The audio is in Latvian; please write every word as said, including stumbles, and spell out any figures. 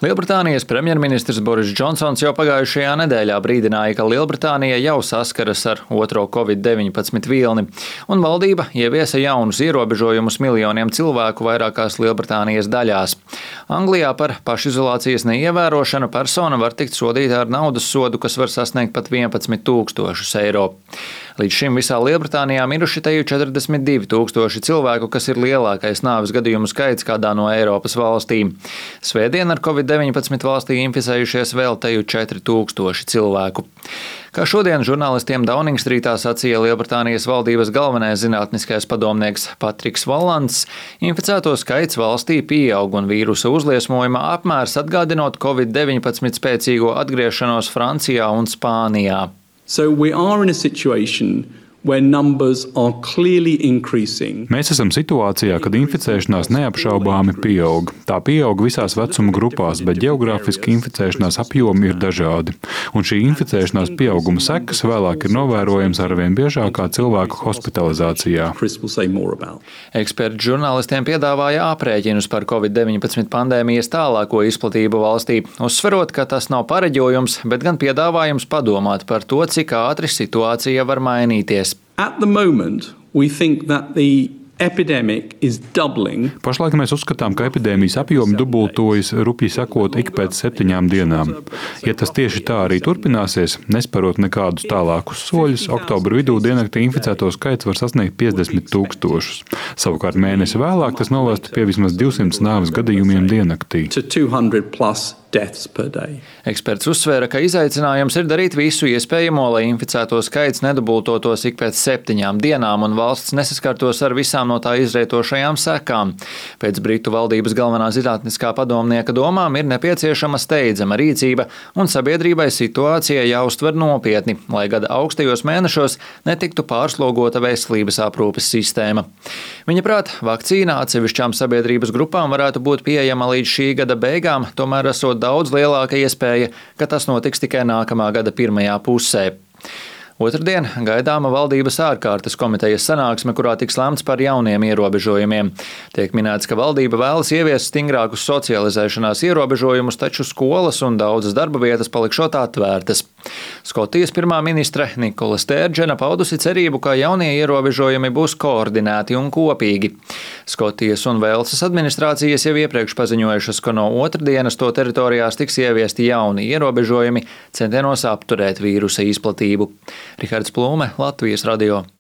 Lielbritānijas premjerministrs Boris Džonsons jau pagājušajā nedēļā brīdināja, ka Lielbritānija jau saskaras ar otro covid deviņpadsmit vilni, un valdība ieviesa jaunus ierobežojumus miljoniem cilvēku vairākās Lielbritānijas daļās. Anglijā par pašizolācijas neievērošanu persona var tikt sodīta ar naudas sodu, kas var sasniegt pat vienpadsmit tūkstošus eiro. Līdz šim visā Lielbritānijā miruši teju četrdesmit divi tūkstoši cilvēku, kas ir lielākais nāves gadījumu skaits kādā no Eiropas valstīm. Svētdien ar covid deviņpadsmit valstī inficējušies vēl teju četri tūkstoši cilvēku. Kā šodien žurnālistiem Dauningstrītā sacīja Lielbritānijas valdības galvenais zinātniskais padomnieks Patriks Volants, inficēto skaits valstī pieaug un vīrusa uzliesmojuma apmērs atgādinot covid deviņpadsmit spēcīgo atgriešanos Francijā un Spānijā. So we are in a situation where numbers are clearly increasing. Mēs esam situācijā, kad inficēšanās neapšaubāmi pieaug. Tā pieaug visās vecuma grupās, bet geogrāfiski inficēšanās apjomi ir dažādi. Un šī inficēšanās pieauguma sekas vēlāk ir novērojams arvien biežākā cilvēku hospitalizācijā. Eksperti žurnālistiem piedāvāja aprēķinus par covid deviņpadsmit pandēmijas tālāko izplatību valstī, uzsverot, ka tas nav pareģojums, bet gan piedāvājums padomāt par to, cik ātri situācija var mainīties. At the moment, we think that the epidemic is doubling. Pašlaik mēs uzskatām, ka epidēmijas apjomi dubultojas rupji sakot ik pēc septiņām dienām. Ja tas tieši tā arī turpināsies, nesparot nekādus tālākus soļus, oktobra vidū diennaktī inficēto skaits var sasniegt piecdesmit tūkstošus. Savukārt mēnesi vēlāk tas novestu pie vismaz divsimt nāves gadījumiem diennaktī. Eksperts uzsvēra, ka izaicinājums ir darīt visu iespējamo, lai inficēto skaits nedubultotos ik pēc septiņām dienām un valsts nesaskartos ar visām no tā izrietošajām sekām. Pēc Britu valdības galvenā zinātniskā padomnieka domām ir nepieciešama steidzama rīcība un sabiedrībai situācija jāuztver nopietni, lai gada augstajos mēnešos netiktu pārslogota veselības aprūpes sistēma. Viņa prāt, vakcīna atsevišķām sabiedrības grupām varētu būt pieejama līdz šī gada beigām, tomēr esot daudz lielāka iespēja, ka tas notiks tikai nākamā gada pirmajā pusē. Otrdien gaidāma valdības ārkārtas komitejas sanāksme, kurā tiks lemts par jauniem ierobežojumiem. Tiek minēts, ka valdība vēlas ieviest stingrākus socializēšanās ierobežojumus, taču skolas un daudzas darba vietas palikšot atvērtas. Skotijas pirmā ministre Nikola Stērdžena paudusi cerību, ka jaunie ierobežojumi būs koordinēti un kopīgi. Skotijas un Velsas administrācijas jau iepriekš paziņojušas, ka no otrdienas to teritorijās tiks ieviesti jauni ierobežojumi centienos apturēt vīrusa izplatību. Rihards Plūme, Latvijas radio.